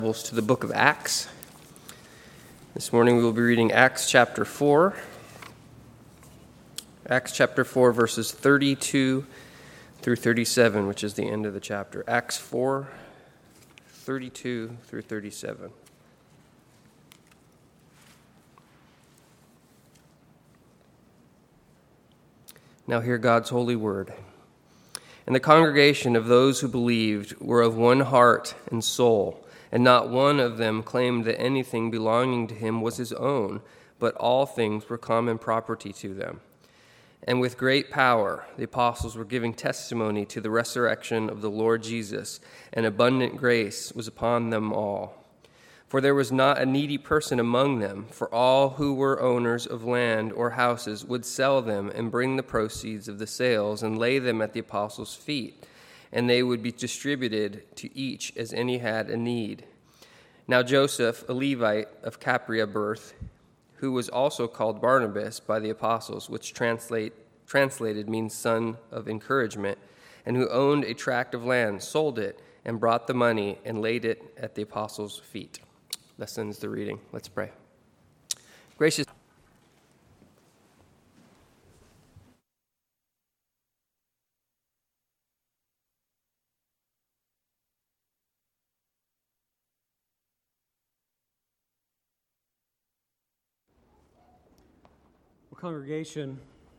To the book of Acts. This morning we will be reading Acts chapter 4. Acts chapter 4, verses 32 through 37, which is the end of the chapter. Acts 4, 32 through 37. Now hear God's holy word. And the congregation of those who believed were of one heart and soul, and not one of them claimed that anything belonging to him was his own, but all things were common property to them. And with great power the apostles were giving testimony to the resurrection of the Lord Jesus, and abundant grace was upon them all. For there was not a needy person among them, for all who were owners of land or houses would sell them and bring the proceeds of the sales and lay them at the apostles' feet, and they would be distributed to each as any had a need. Now Joseph, a Levite of Capria birth, who was also called Barnabas by the apostles, which translated means son of encouragement, and who owned a tract of land, sold it, and brought the money and laid it at the apostles' feet. Thus ends the reading. Let's pray. Gracious Congregation,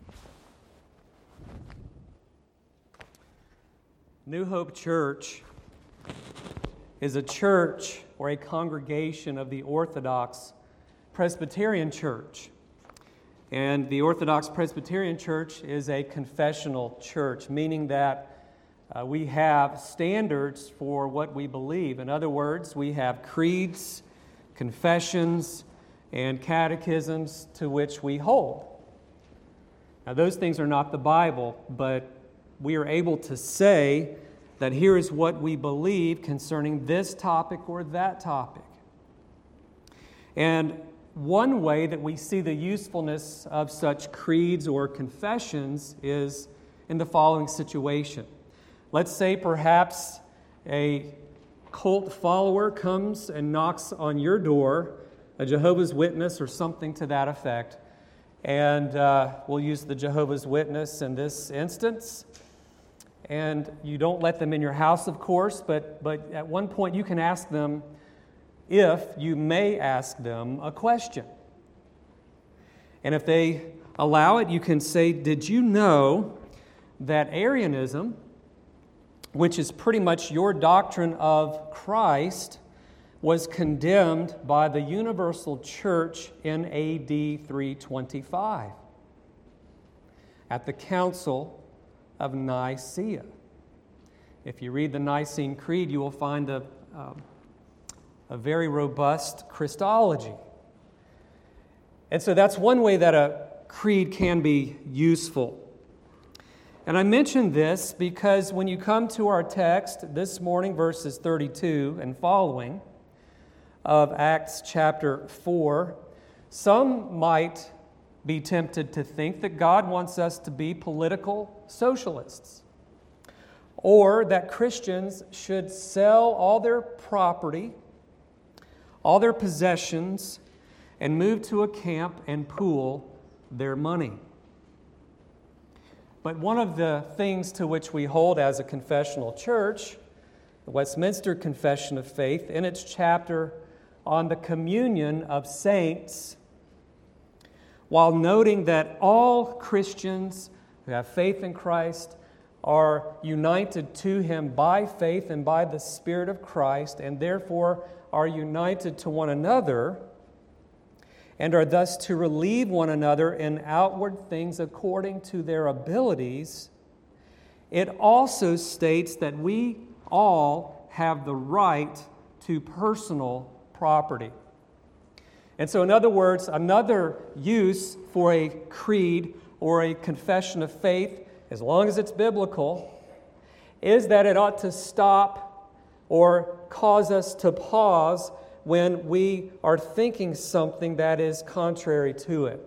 New Hope Church is a church or a congregation of the Orthodox Presbyterian Church. And the Orthodox Presbyterian Church is a confessional church, meaning that we have standards for what we believe. In other words, we have creeds, confessions, and catechisms to which we hold. Now, those things are not the Bible, but we are able to say that here is what we believe concerning this topic or that topic. And one way that we see the usefulness of such creeds or confessions is in the following situation. Let's say perhaps a cult follower comes and knocks on your door, a Jehovah's Witness or something to that effect, and we'll use the Jehovah's Witness in this instance. And you don't let them in your house, of course, but at one point you can ask them, if you may ask them a question. And if they allow it, you can say, did you know that Arianism, which is pretty much your doctrine of Christ, was condemned by the Universal Church in AD 325 at the Council of Nicaea. If you read the Nicene Creed, you will find a very robust Christology. And so that's one way that a creed can be useful. And I mention this because when you come to our text this morning, verses 32 and following, of Acts chapter 4, some might be tempted to think that God wants us to be political socialists, or that Christians should sell all their property, all their possessions, and move to a camp and pool their money. But one of the things to which we hold as a confessional church, the Westminster Confession of Faith, in its chapter on the communion of saints, while noting that all Christians who have faith in Christ are united to Him by faith and by the Spirit of Christ, and therefore are united to one another, and are thus to relieve one another in outward things according to their abilities, it also states that we all have the right to personal property. And so, in other words, another use for a creed or a confession of faith, as long as it's biblical, is that it ought to stop or cause us to pause when we are thinking something that is contrary to it.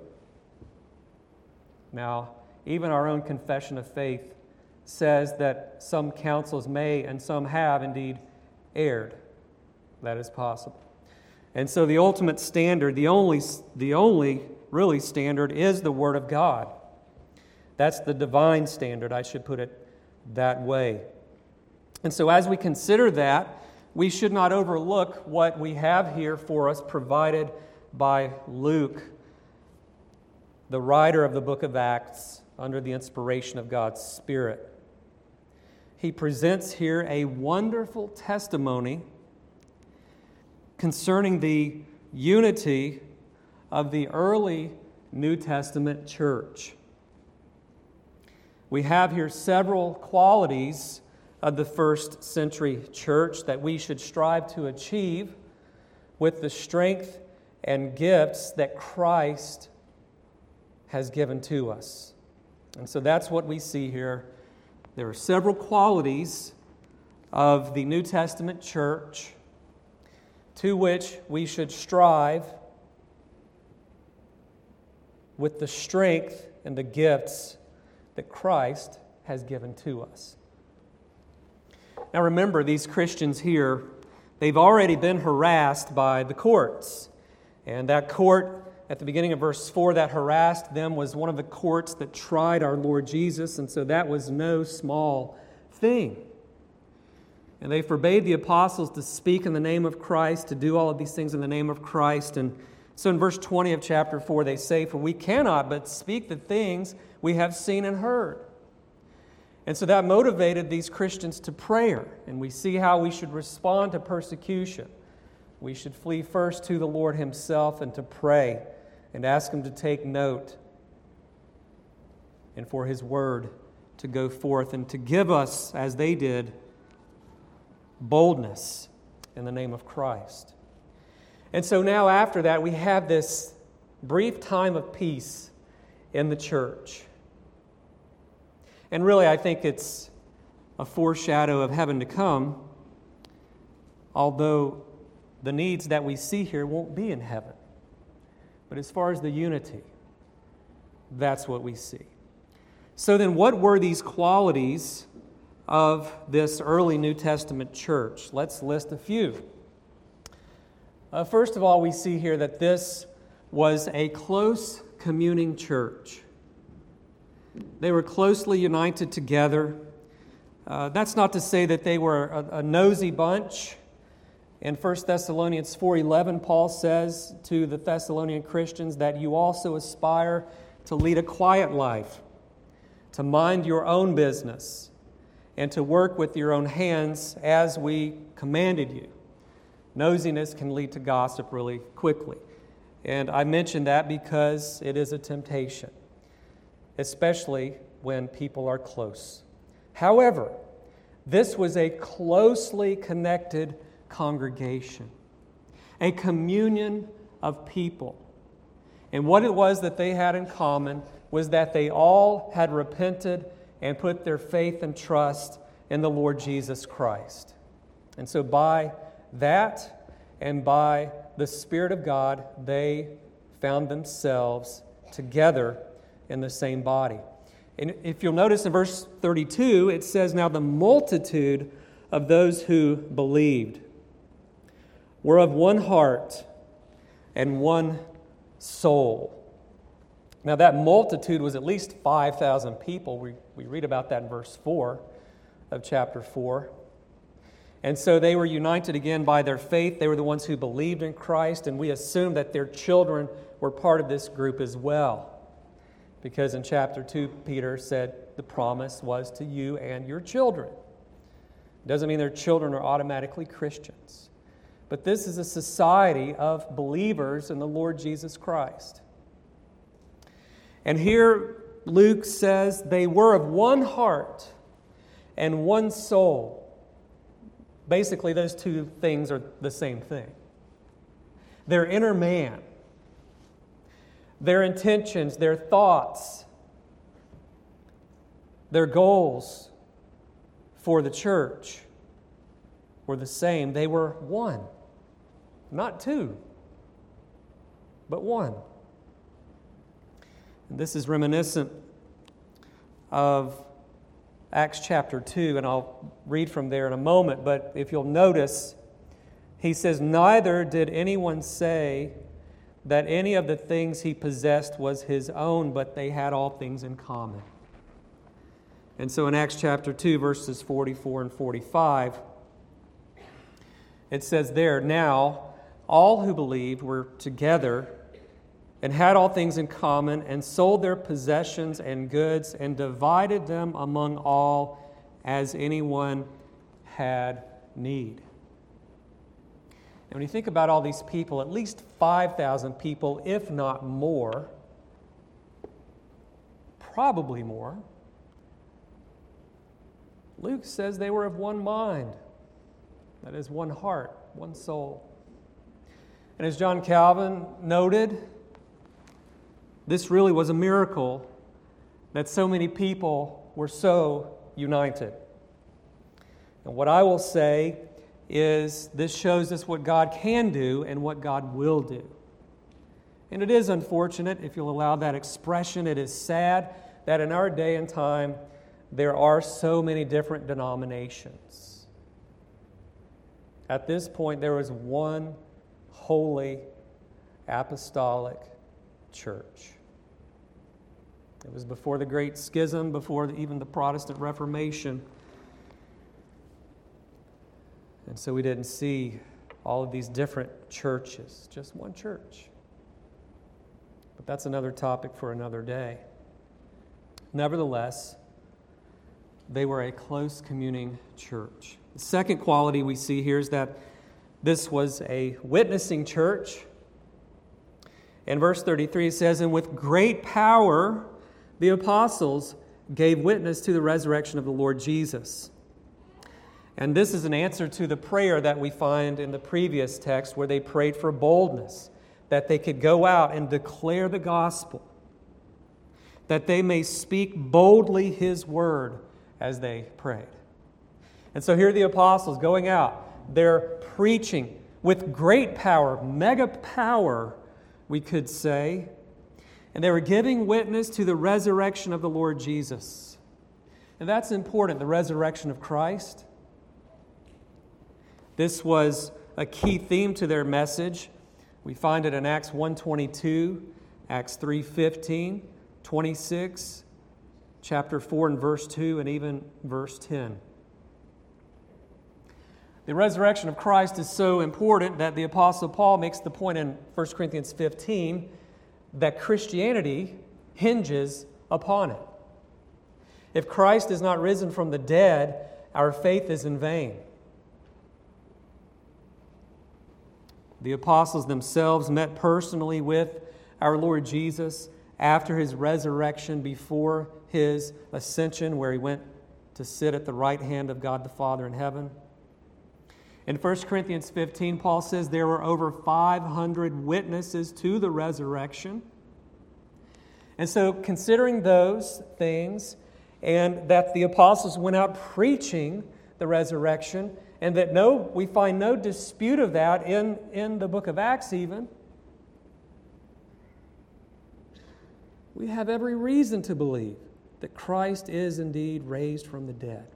Now, even our own confession of faith says that some councils may and some have indeed erred. that is possible. And so the ultimate standard, the only really standard is the Word of God. That's the divine standard, I should put it that way. And so as we consider that, we should not overlook what we have here for us provided by Luke, the writer of the book of Acts, under the inspiration of God's Spirit. He presents here a wonderful testimony concerning the unity of the early New Testament church. We have here several qualities of the first century church that we should strive to achieve with the strength and gifts that Christ has given to us. And so that's what we see here. There are several qualities of the New Testament church to which we should strive with the strength and the gifts that Christ has given to us. Now remember, these Christians here, they've already been harassed by the courts. And that court, at the beginning of verse 4, that harassed them was one of the courts that tried our Lord Jesus, and so that was no small thing. And they forbade the apostles to speak in the name of Christ, to do all of these things in the name of Christ. And so in verse 20 of chapter 4, they say, "For we cannot but speak the things we have seen and heard." And so that motivated these Christians to prayer. And we see how we should respond to persecution. We should flee first to the Lord Himself and to pray and ask Him to take note and for His Word to go forth and to give us, as they did, boldness in the name of Christ. And so now after that, we have this brief time of peace in the church. And really, I think it's a foreshadow of heaven to come, although the needs that we see here won't be in heaven. But as far as the unity, that's what we see. So then, what were these qualities of this early New Testament church? Let's list a few. First of all, we see here that this was a close communing church. They were closely united together. That's not to say that they were a nosy bunch. In 1 Thessalonians 4:11, Paul says to the Thessalonian Christians that you also aspire to lead a quiet life, to mind your own business, and to work with your own hands as we commanded you. Nosiness can lead to gossip really quickly. And I mention that because it is a temptation, especially when people are close. However, this was a closely connected congregation, a communion of people. And what it was that they had in common was that they all had repented and put their faith and trust in the Lord Jesus Christ. And so by that and by the Spirit of God, they found themselves together in the same body. And if you'll notice in verse 32, it says, "Now the multitude of those who believed were of one heart and one soul." Now that multitude was at least 5,000 people. We read about that in verse 4 of chapter 4. And so they were united again by their faith. They were the ones who believed in Christ, and we assume that their children were part of this group as well. Because in chapter 2, Peter said the promise was to you and your children. It doesn't mean their children are automatically Christians. But this is a society of believers in the Lord Jesus Christ. And here Luke says they were of one heart and one soul. Basically, those two things are the same thing. Their inner man, their intentions, their thoughts, their goals for the church were the same. They were one. Not two, but one. And this is reminiscent of Acts chapter 2, and I'll read from there in a moment, but if you'll notice, he says, neither did anyone say that any of the things he possessed was his own, but they had all things in common. And so in Acts chapter 2, verses 44 and 45, it says there, now all who believed were together and had all things in common, and sold their possessions and goods, and divided them among all as anyone had need. And when you think about all these people, at least 5,000 people, if not more, probably more, Luke says they were of one mind. That is, one heart, one soul. And as John Calvin noted, this really was a miracle that so many people were so united. And what I will say is this shows us what God can do and what God will do. And it is unfortunate, if you'll allow that expression, it is sad that in our day and time there are so many different denominations. At this point, there was one holy apostolic church. It was before the Great Schism, before even the Protestant Reformation. And so we didn't see all of these different churches, just one church. But that's another topic for another day. Nevertheless, they were a close communing church. The second quality we see here is that this was a witnessing church. In verse 33 it says, and with great power the apostles gave witness to the resurrection of the Lord Jesus. And this is an answer to the prayer that we find in the previous text where they prayed for boldness, that they could go out and declare the gospel, that they may speak boldly His word as they prayed. And so here are the apostles going out. They're preaching with great power, mega power, we could say. And they were giving witness to the resurrection of the Lord Jesus. And that's important, the resurrection of Christ. This was a key theme to their message. We find it in Acts 1:22, Acts 3:15, 26, chapter 4 and verse 2, and even verse 10. The resurrection of Christ is so important that the Apostle Paul makes the point in 1 Corinthians 15 that Christianity hinges upon it. If Christ is not risen from the dead, our faith is in vain. The apostles themselves met personally with our Lord Jesus after His resurrection, before His ascension, where He went to sit at the right hand of God the Father in heaven. In 1 Corinthians 15, Paul says there were over 500 witnesses to the resurrection. And so, considering those things, and that the apostles went out preaching the resurrection, and that we find no dispute of that in the book of Acts even, we have every reason to believe that Christ is indeed raised from the dead.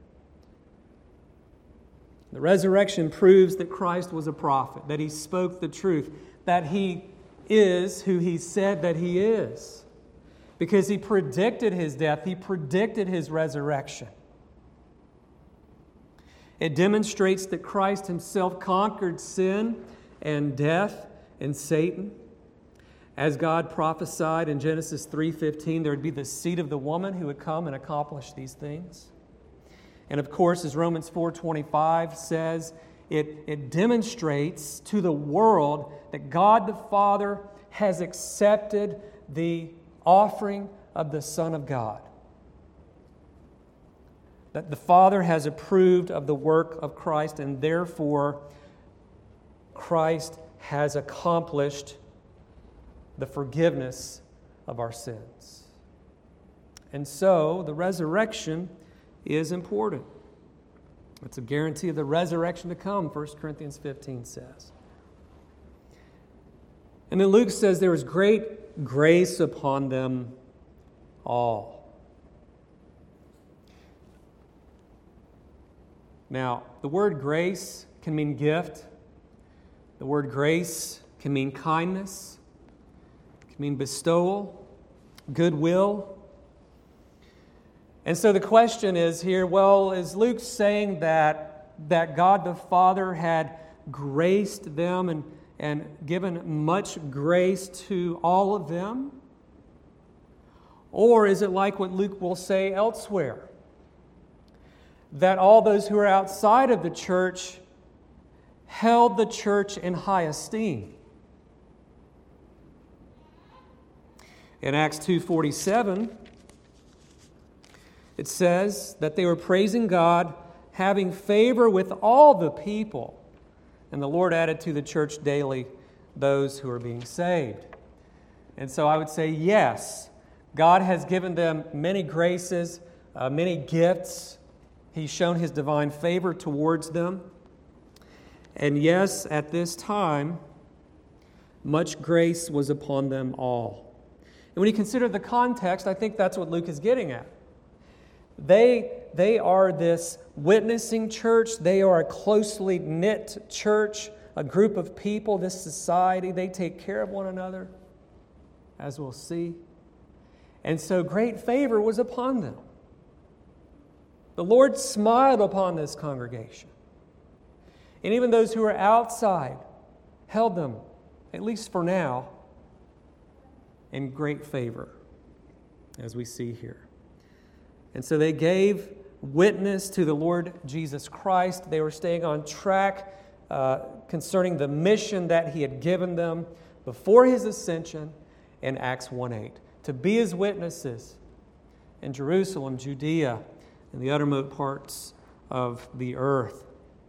The resurrection proves that Christ was a prophet, that He spoke the truth, that He is who He said that He is. Because He predicted His death, He predicted His resurrection. It demonstrates that Christ Himself conquered sin and death and Satan. As God prophesied in Genesis 3:15, there would be the seed of the woman who would come and accomplish these things. And of course, as Romans 4:25 says, it demonstrates to the world that God the Father has accepted the offering of the Son of God. That the Father has approved of the work of Christ, and therefore Christ has accomplished the forgiveness of our sins. And so the resurrection is important. It's a guarantee of the resurrection to come, 1 Corinthians 15 says. And then Luke says there was great grace upon them all. Now, the word grace can mean gift. The word grace can mean kindness, can mean bestowal, goodwill. And so the question is here, well, is Luke saying that God the Father had graced them and given much grace to all of them? Or is it like what Luke will say elsewhere, that all those who are outside of the church held the church in high esteem? In Acts 2:47, it says that they were praising God, having favor with all the people, and the Lord added to the church daily those who are being saved. And so I would say, yes, God has given them many graces, many gifts. He's shown His divine favor towards them. And yes, at this time, much grace was upon them all. And when you consider the context, I think that's what Luke is getting at. They are this witnessing church. They are a closely knit church, a group of people, this society. They take care of one another, as we'll see. And so great favor was upon them. The Lord smiled upon this congregation. And even those who were outside held them, at least for now, in great favor, as we see here. And so they gave witness to the Lord Jesus Christ. They were staying on track concerning the mission that He had given them before His ascension in Acts 1:8, to be His witnesses in Jerusalem, Judea, and the uttermost parts of the earth.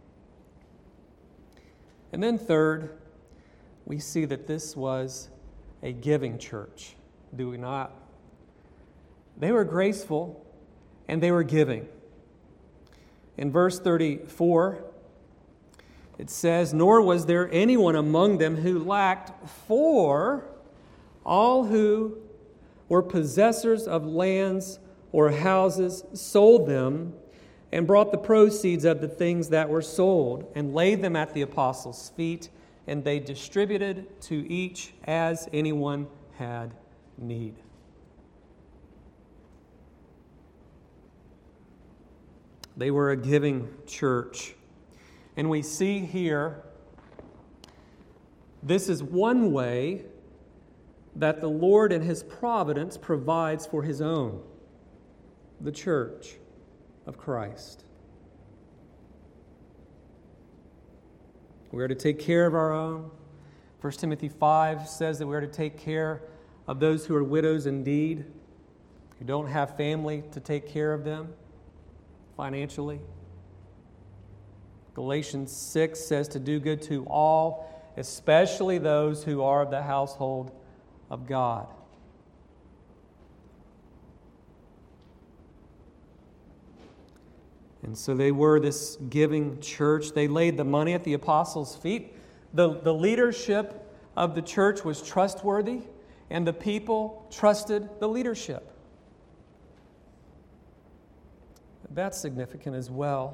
And then third, we see that this was a giving church, do we not? They were graceful and they were giving. In verse 34, it says, "Nor was there anyone among them who lacked, for all who were possessors of lands or houses sold them and brought the proceeds of the things that were sold and laid them at the apostles' feet, and they distributed to each as anyone had need." They were a giving church. And we see here, this is one way that the Lord in His providence provides for His own, the church of Christ. We are to take care of our own. 1 Timothy 5 says that we are to take care of those who are widows indeed, who don't have family to take care of them financially. Galatians 6 says to do good to all, especially those who are of the household of God. And so they were this giving church. They laid the money at the apostles' feet. The leadership of the church was trustworthy, and the people trusted the leadership. That's significant as well.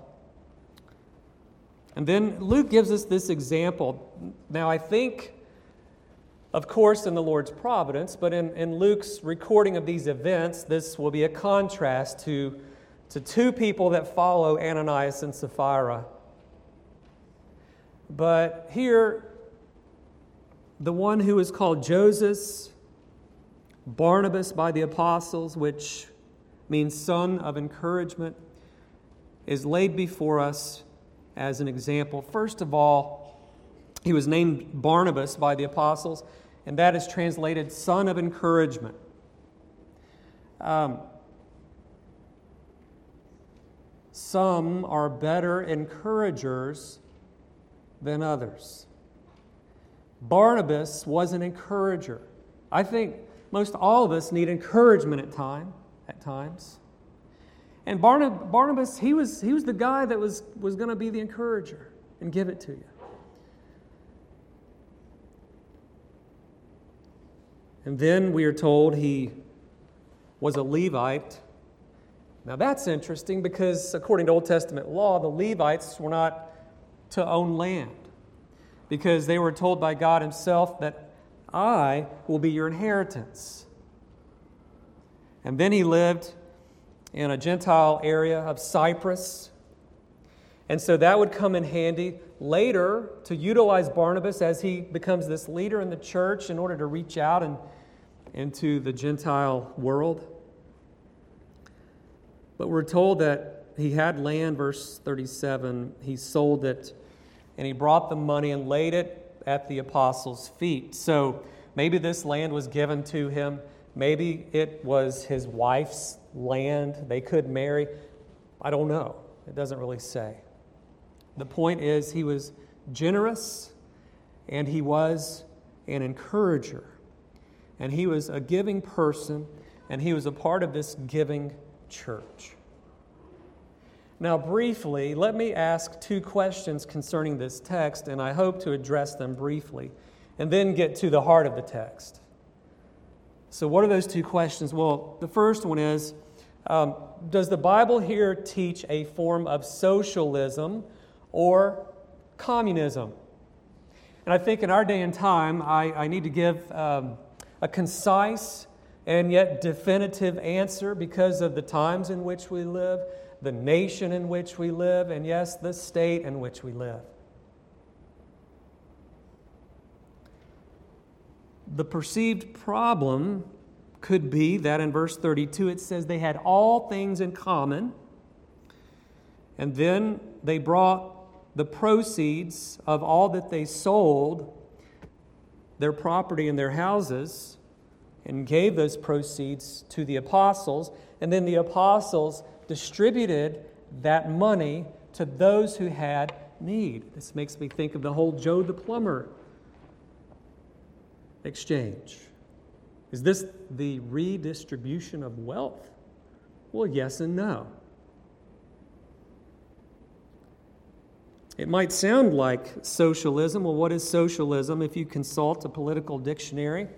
And then Luke gives us this example. Now, I think, of course, in the Lord's providence, but in Luke's recording of these events, this will be a contrast to two people that follow Ananias and Sapphira. But here, the one who is called Joseph, Barnabas by the apostles, which means son of encouragement, is laid before us as an example. First of all, he was named Barnabas by the apostles, and that is translated son of encouragement. Some are better encouragers than others. Barnabas was an encourager. I think most all of us need encouragement at times. And Barnabas, he was the guy that was going to be the encourager and give it to you. And then we are told he was a Levite. Now that's interesting because according to Old Testament law, the Levites were not to own land. because they were told by God Himself that I will be your inheritance. And then he lived in a Gentile area of Cyprus. And so that would come in handy later to utilize Barnabas as he becomes this leader in the church in order to reach out into the Gentile world. But we're told that he had land, verse 37. He sold it, and he brought the money and laid it at the apostles' feet. So maybe this land was given to him. Maybe it was his wife's land. They could marry. I don't know. It doesn't really say. The point is, he was generous, and he was an encourager. And he was a giving person, and he was a part of this giving church. Now, briefly, let me ask two questions concerning this text, and I hope to address them briefly, and then get to the heart of the text. So what are those two questions? Well, the first one is, does the Bible here teach a form of socialism or communism? And I think in our day and time, I need to give a concise and yet definitive answer because of the times in which we live, the nation in which we live, and yes, the state in which we live. The perceived problem could be that in verse 32 it says they had all things in common, and then they brought the proceeds of all that they sold, their property and their houses, and gave those proceeds to the apostles, and then the apostles distributed that money to those who had need. This makes me think of the whole Joe the Plumber exchange. Is this the redistribution of wealth? Well, yes and no. It might sound like socialism. Well, what is socialism? If you consult a political dictionary,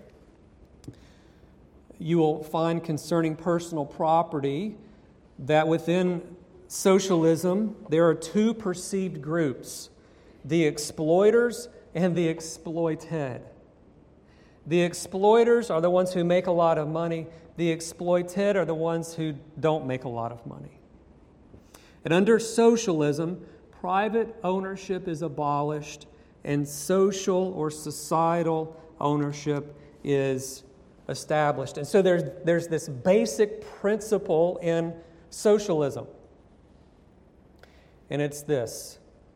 you will find concerning personal property that within socialism there are two perceived groups: the exploiters and the exploited. The exploiters are the ones who make a lot of money. The exploited are the ones who don't make a lot of money. And under socialism, private ownership is abolished and social or societal ownership is established. And so there's this basic principle in socialism. And it's this: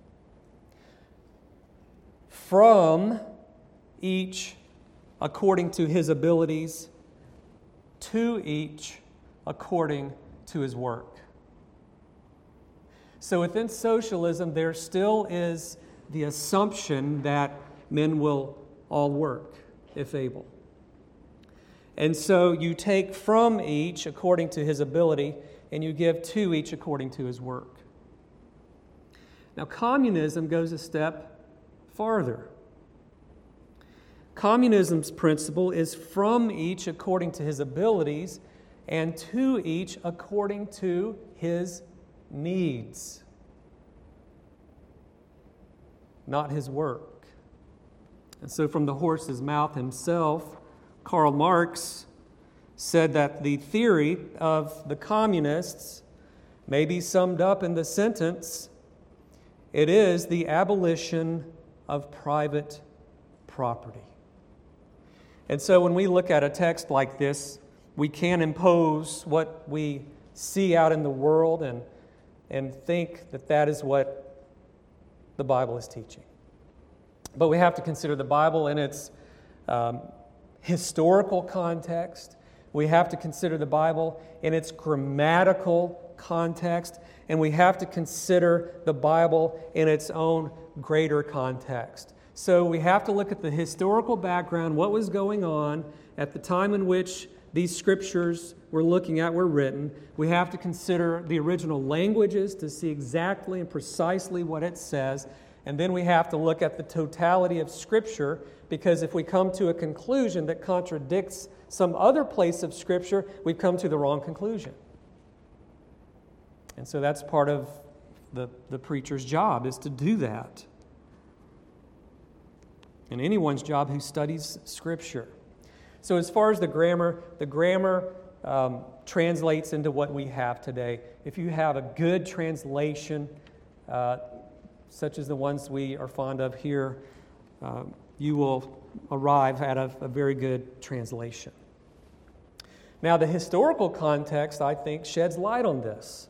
from each according to his abilities, to each according to his work. So within socialism, there still is the assumption that men will all work, if able. And so you take from each according to his ability, and you give to each according to his work. Now, communism goes a step farther. Communism's principle is from each according to his abilities and to each according to his needs, not his work. And so from the horse's mouth himself, Karl Marx said that the theory of the communists may be summed up in the sentence, it is the abolition of private property. And so when we look at a text like this, we can impose what we see out in the world and think that that is what the Bible is teaching. But we have to consider the Bible in its historical context. We have to consider the Bible in its grammatical context. And we have to consider the Bible in its own greater context. So we have to look at the historical background, what was going on at the time in which these scriptures we're looking at were written. We have to consider the original languages to see exactly and precisely what it says. And then we have to look at the totality of Scripture, because if we come to a conclusion that contradicts some other place of Scripture, we've come to the wrong conclusion. And so that's part of the preacher's job, is to do that. and anyone's job who studies Scripture. So as far as the grammar translates into what we have today. If you have a good translation, such as the ones we are fond of here, you will arrive at a very good translation. Now, the historical context, I think, sheds light on this.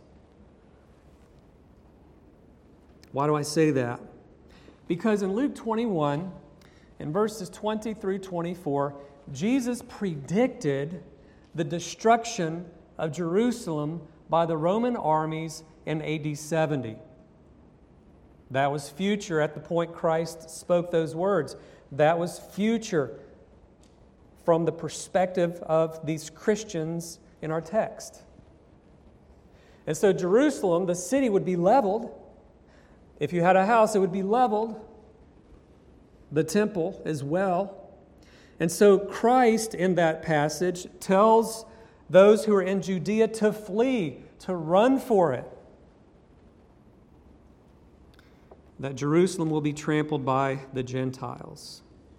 Why do I say that? Because in Luke 21, in verses 20 through 24, Jesus predicted the destruction of Jerusalem by the Roman armies in AD 70. That was future at the point Christ spoke those words. That was future from the perspective of these Christians in our text. And so Jerusalem, the city, would be leveled. If you had a house, it would be leveled. The temple as well. And so Christ, in that passage, tells those who are in Judea to flee, to run for it. That Jerusalem will be trampled by the Gentiles.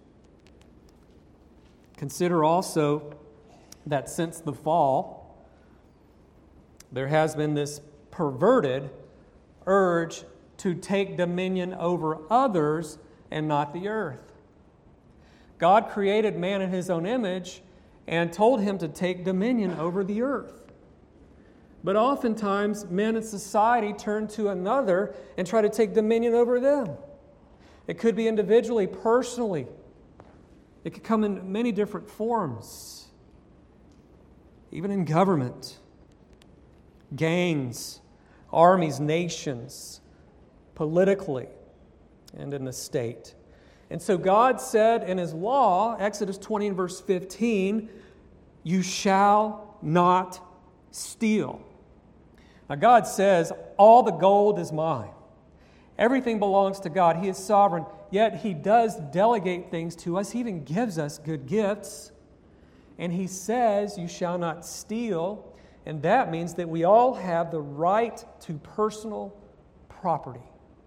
Consider also that since the fall, there has been this perverted urge to take dominion over others and not the earth. God created man in His own image and told him to take dominion over the earth. But oftentimes, men in society turn to another and try to take dominion over them. It could be individually, personally. It could come in many different forms. Even in government. Gangs, armies, nations, politically, and in the state. And so God said in His law, Exodus 20 and verse 15, "You shall not steal." Now God says, all the gold is mine. Everything belongs to God. He is sovereign. Yet He does delegate things to us. He even gives us good gifts. And He says, "You shall not steal." And that means that we all have the right to personal property.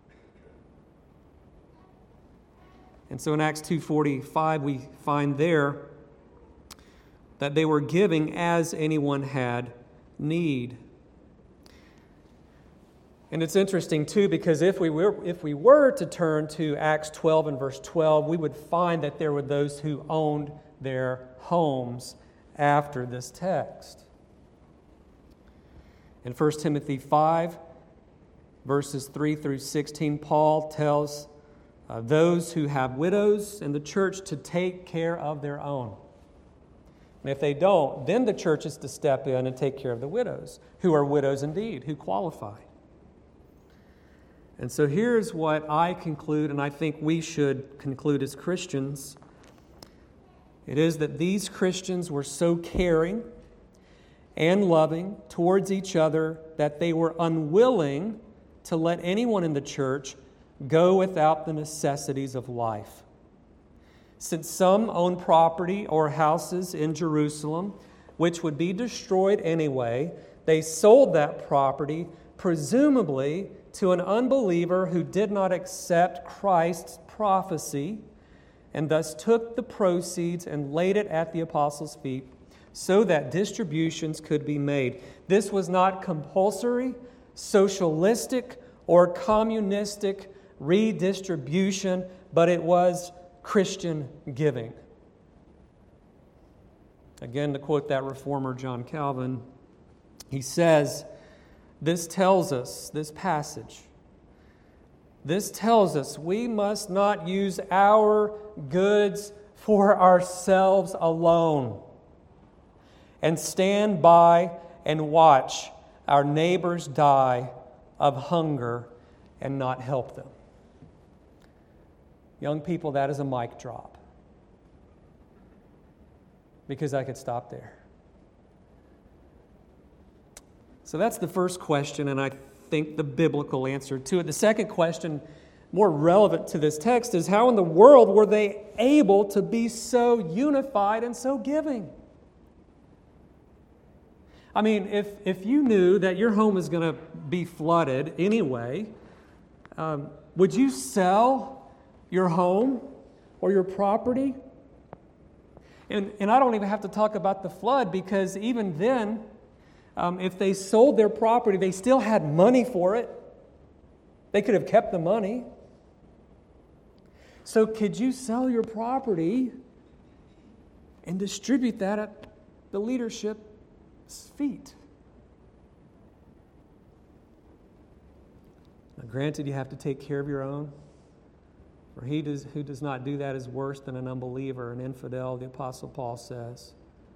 And so in Acts 2:45, we find there that they were giving as anyone had need. And it's interesting, too, because if we were to turn to Acts 12 and verse 12, we would find that there were those who owned their homes after this text. In 1 Timothy 5, verses 3 through 16, Paul tells those who have widows in the church to take care of their own. And if they don't, then the church is to step in and take care of the widows, who are widows indeed, who qualify. And so here's what I conclude, and I think we should conclude as Christians. It is that these Christians were so caring and loving towards each other that they were unwilling to let anyone in the church go without the necessities of life. Since some owned property or houses in Jerusalem, which would be destroyed anyway, they sold that property, presumably to an unbeliever who did not accept Christ's prophecy, and thus took the proceeds and laid it at the apostles' feet so that distributions could be made. This was not compulsory, socialistic, or communistic redistribution, but it was Christian giving. Again, to quote that reformer John Calvin, he says, this passage tells us we must not use our goods for ourselves alone and stand by and watch our neighbors die of hunger and not help them. Young people, that is a mic drop. Because I could stop there. So that's the first question, and I think the biblical answer to it. The second question, more relevant to this text, is how in the world were they able to be so unified and so giving? I mean, if you knew that your home is going to be flooded anyway, would you sell your home or your property? And I don't even have to talk about the flood, because even then, if they sold their property, they still had money for it. They could have kept the money. So could you sell your property and distribute that at the leadership's feet? Now, granted, you have to take care of your own. For he who does not do that is worse than an unbeliever, an infidel, the Apostle Paul says.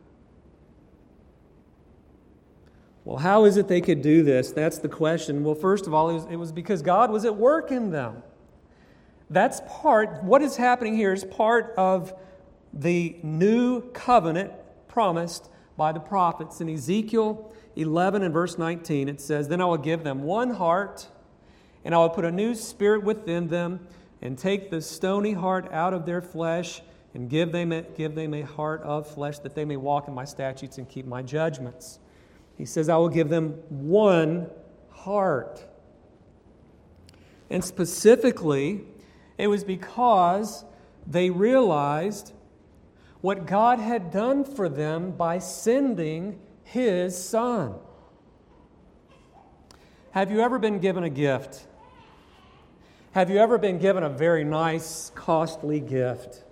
Well, how is it they could do this? That's the question. Well, first of all, it was because God was at work in them. That's what is happening here is part of the new covenant promised by the prophets. In Ezekiel 11 and verse 19, it says, "Then I will give them one heart, and I will put a new spirit within them, and take the stony heart out of their flesh, and give them a heart of flesh, that they may walk in my statutes and keep my judgments." He says, I will give them one heart. And specifically, it was because they realized what God had done for them by sending His Son. Have you ever been given a gift? Have you ever been given a very nice, costly gift?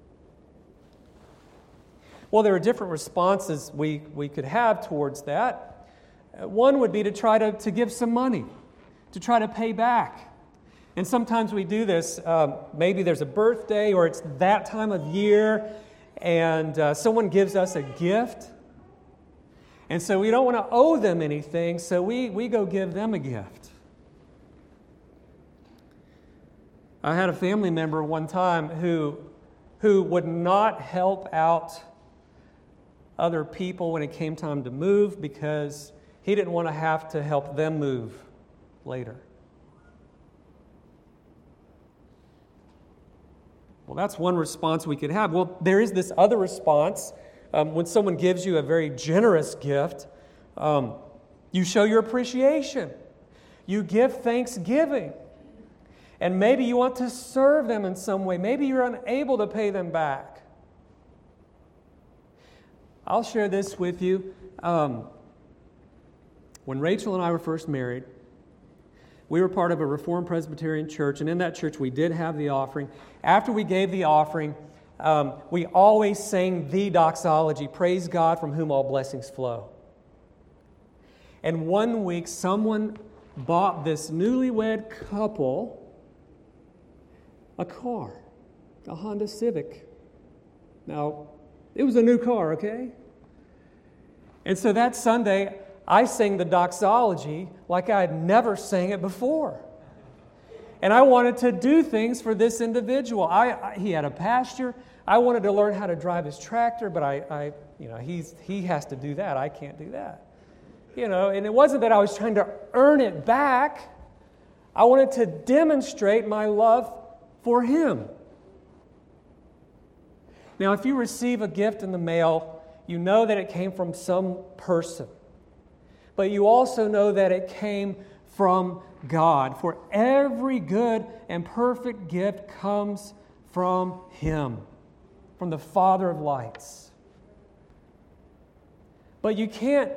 Well, there are different responses we could have towards that. One would be to try to give some money, to try to pay back. And sometimes we do this. Maybe there's a birthday or it's that time of year, and someone gives us a gift. And so we don't want to owe them anything, so we go give them a gift. I had a family member one time who would not help out other people when it came time to move, because he didn't want to have to help them move later. Well, that's one response we could have. Well, there is this other response. When someone gives you a very generous gift, you show your appreciation. You give thanksgiving. And maybe you want to serve them in some way. Maybe you're unable to pay them back. I'll share this with you. When Rachel and I were first married, we were part of a Reformed Presbyterian church, and in that church we did have the offering. After we gave the offering, we always sang the doxology, "Praise God from whom all blessings flow." And one week, someone bought this newlywed couple a car, a Honda Civic. Now, it was a new car, okay? And so that Sunday, I sang the doxology like I had never sang it before. And I wanted to do things for this individual. He had a pasture. I wanted to learn how to drive his tractor, but he has to do that. I can't do that. And it wasn't that I was trying to earn it back. I wanted to demonstrate my love for him. Now, if you receive a gift in the mail, you know that it came from some person. But you also know that it came from God. For every good and perfect gift comes from Him, from the Father of lights. But you can't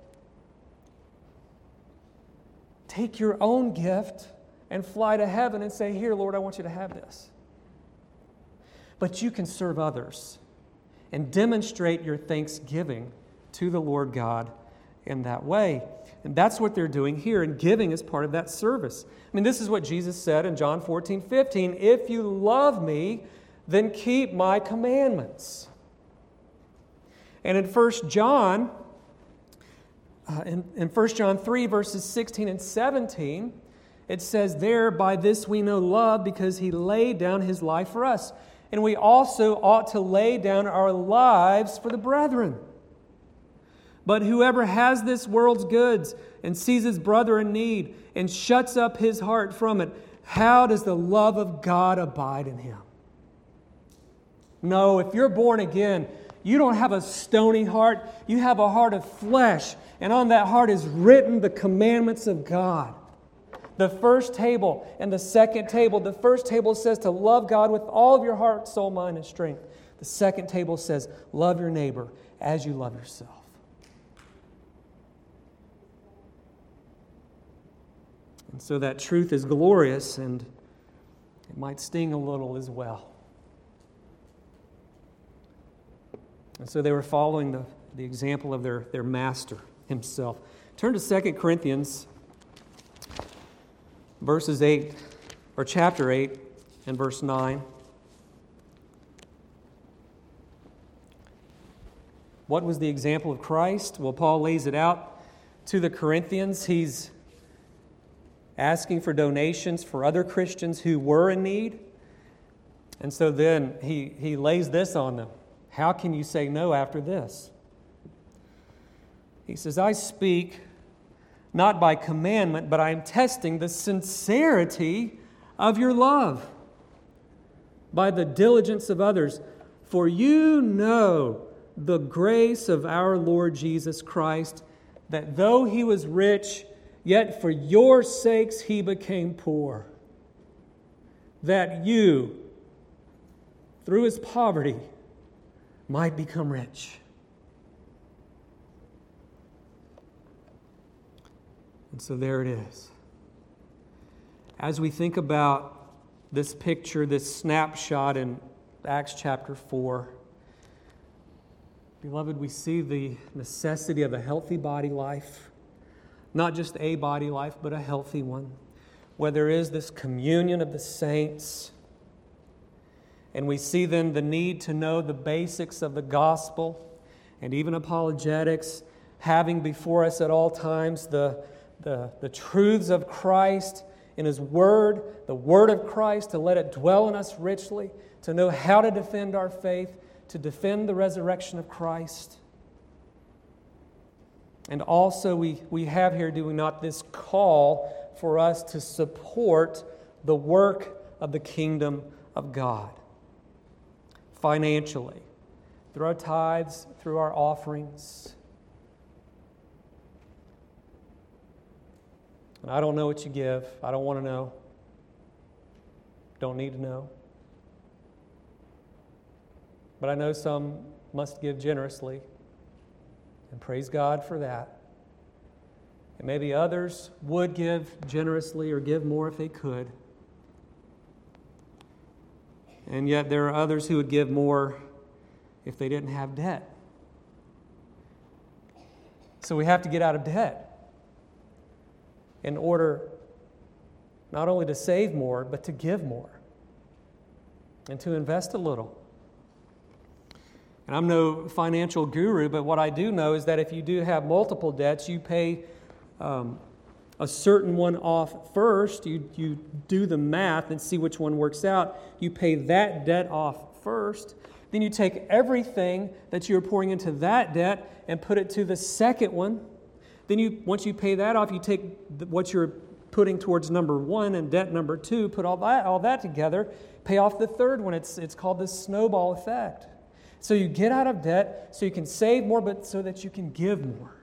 take your own gift and fly to heaven and say, "Here, Lord, I want you to have this." But you can serve others and demonstrate your thanksgiving to the Lord God in that way. And that's what they're doing here, and giving is part of that service. I mean, this is what Jesus said in John 14:15, "If you love me, then keep my commandments." And in 1 John, in 1 John 3, verses 16 and 17, it says there, "By this we know love, because He laid down His life for us. And we also ought to lay down our lives for the brethren. But whoever has this world's goods and sees his brother in need and shuts up his heart from it, how does the love of God abide in him?" No, if you're born again, you don't have a stony heart. You have a heart of flesh. And on that heart is written the commandments of God. The first table and the second table. The first table says to love God with all of your heart, soul, mind, and strength. The second table says, love your neighbor as you love yourself. And so that truth is glorious, and it might sting a little as well. And so they were following the example of their master himself. Turn to 2 Corinthians chapter 8 and verse 9. What was the example of Christ? Well, Paul lays it out to the Corinthians. He's asking for donations for other Christians who were in need. And so then he lays this on them. How can you say no after this? He says, I speak not by commandment, but I am testing the sincerity of your love by the diligence of others. For you know the grace of our Lord Jesus Christ, that though he was rich, yet for your sakes he became poor, that you, through his poverty, might become rich. And so there it is. As we think about this picture, this snapshot in Acts chapter 4, beloved, we see the necessity of a healthy body life. Not just a body life, but a healthy one, where there is this communion of the saints. And we see then the need to know the basics of the gospel and even apologetics, having before us at all times the truths of Christ in His Word, the Word of Christ, to let it dwell in us richly, to know how to defend our faith, to defend the resurrection of Christ. And also we have here, do we not, this call for us to support the work of the kingdom of God financially, through our tithes, through our offerings. And I don't know what you give. I don't want to know. Don't need to know. But I know some must give generously. And praise God for that. And maybe others would give generously or give more if they could. And yet there are others who would give more if they didn't have debt. So we have to get out of debt in order not only to save more, but to give more and to invest a little. And I'm no financial guru, but what I do know is that if you do have multiple debts, you pay a certain one off first. You do the math and see which one works out. You pay that debt off first. Then you take everything that you're pouring into that debt and put it to the second one. Then once you pay that off, you take what you're putting towards number one and debt number two, put all that together, pay off the third one. It's called the snowball effect. So you get out of debt so you can save more, but so that you can give more.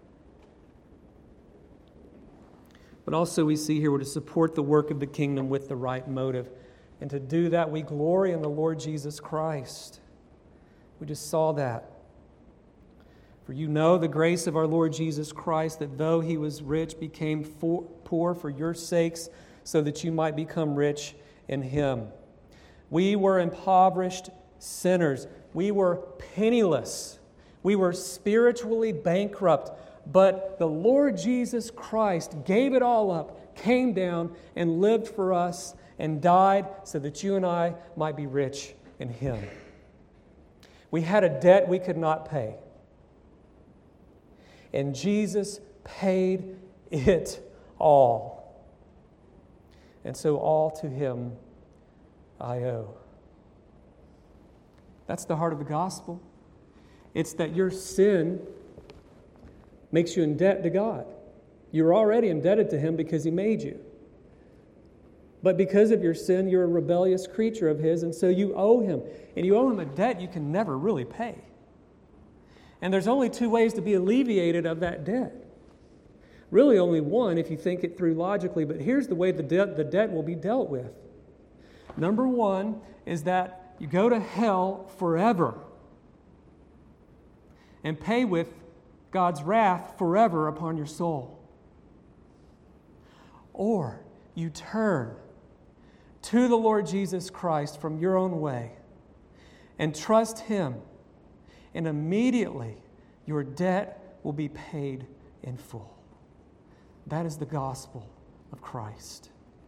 But also we see here we're to support the work of the kingdom with the right motive. And to do that, we glory in the Lord Jesus Christ. We just saw that. For you know the grace of our Lord Jesus Christ, that though He was rich, became poor for your sakes, so that you might become rich in Him. We were impoverished sinners. We were penniless. We were spiritually bankrupt. But the Lord Jesus Christ gave it all up, came down and lived for us and died so that you and I might be rich in Him. We had a debt we could not pay. And Jesus paid it all. And so all to Him I owe. That's the heart of the gospel. It's that your sin makes you in debt to God. You're already indebted to Him because He made you. But because of your sin, you're a rebellious creature of His, and so you owe Him. And you owe Him a debt you can never really pay. And there's only two ways to be alleviated of that debt. Really only one if you think it through logically, but here's the way the debt will be dealt with. Number one is that you go to hell forever and pay with God's wrath forever upon your soul. Or you turn to the Lord Jesus Christ from your own way and trust Him, and immediately your debt will be paid in full. That is the gospel of Christ.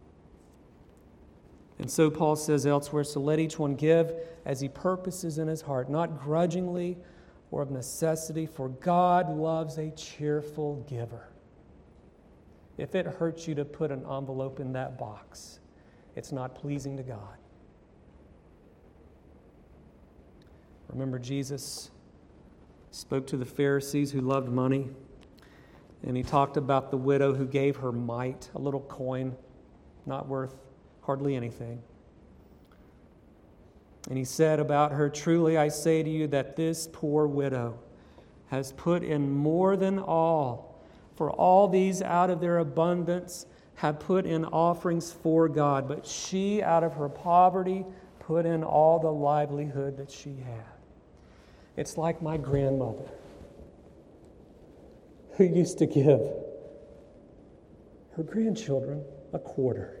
And so Paul says elsewhere, so let each one give as he purposes in his heart, not grudgingly or of necessity, for God loves a cheerful giver. If it hurts you to put an envelope in that box, it's not pleasing to God. Remember, Jesus spoke to the Pharisees who loved money, and He talked about the widow who gave her mite, a little coin, not worth hardly anything. And He said about her, truly I say to you that this poor widow has put in more than all, for all these out of their abundance have put in offerings for God, but she out of her poverty put in all the livelihood that she had. It's like my grandmother, who used to give her grandchildren a quarter.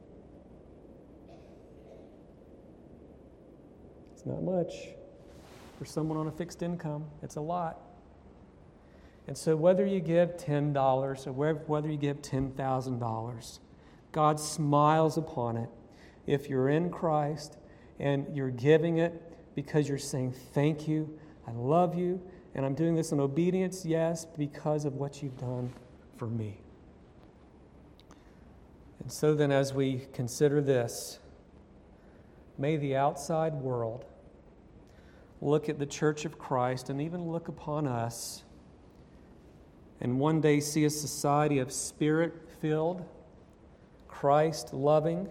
It's not much for someone on a fixed income. It's a lot. And so whether you give $10 or whether you give $10,000, God smiles upon it if you're in Christ and you're giving it because you're saying, thank you, I love you, and I'm doing this in obedience, yes, because of what you've done for me. And so then as we consider this, may the outside world look at the Church of Christ and even look upon us and one day see a society of Spirit-filled, Christ-loving,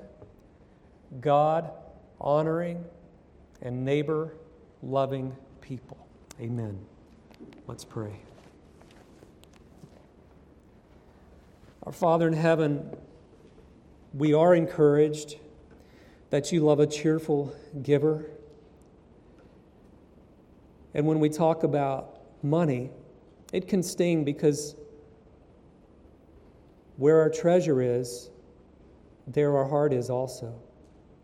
God-honoring, and neighbor-loving people. Amen. Let's pray. Our Father in heaven, we are encouraged that you love a cheerful giver. And when we talk about money, it can sting because where our treasure is, there our heart is also.